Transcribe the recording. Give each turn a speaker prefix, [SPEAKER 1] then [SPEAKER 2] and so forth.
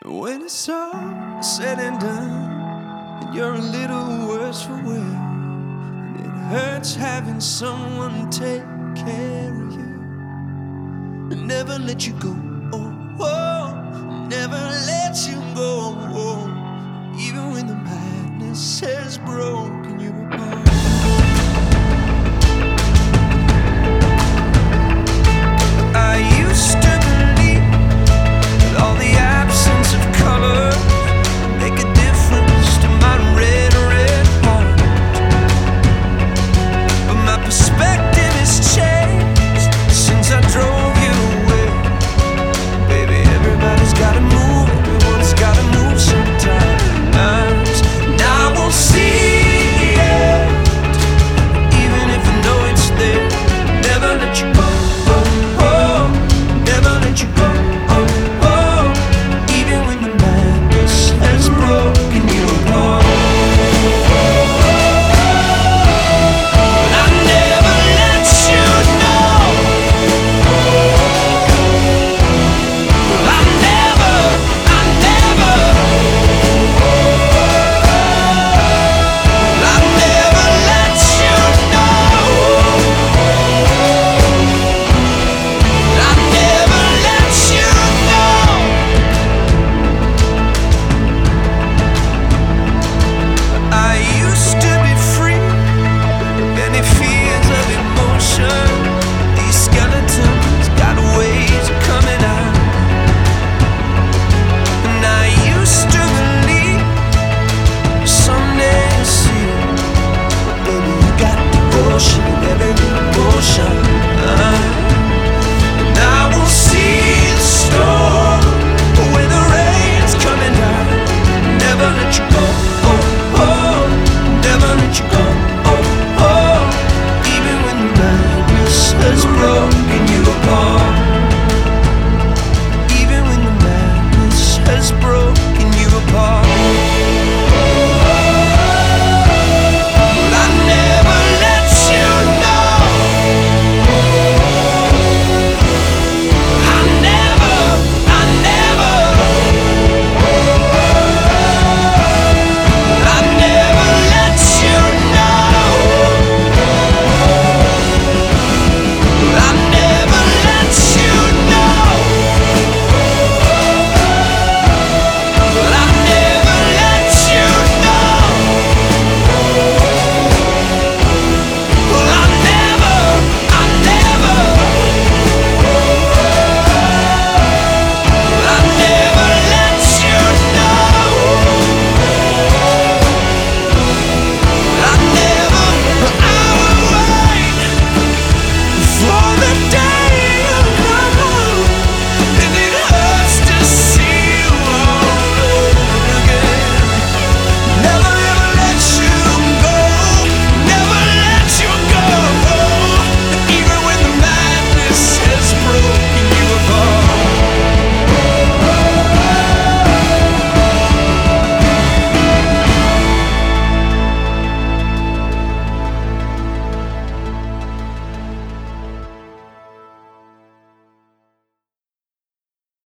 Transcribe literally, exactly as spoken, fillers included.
[SPEAKER 1] When it's all said and done, and you're a little worse for wear, and it hurts having someone take care of you, and never let you go. Oh, oh, never let you go. Oh, even when the madness has broken you apart. I used to believe that all the absence of color make a difference to my red, red heart. But my perspective has changed since I drove you away. Baby, everybody's gotta move, everyone's gotta move sometimes. And I won't see it, even if I know it's there. Never let you go. Never let you go, oh, oh, even when the madness has broken you apart. But I never let you know. I never, I never, I never let you know. I never let you know. I used to be free, any fears of emotion. These skeletons got ways of coming out. And I used to believe someday you'll see, baby, you got devotion in every emotion. uh. And I will see the storm when the rain's coming down. Never let you go, oh, oh, never let you go, oh, oh, even when the madness has broken you apart. Even when the madness has broken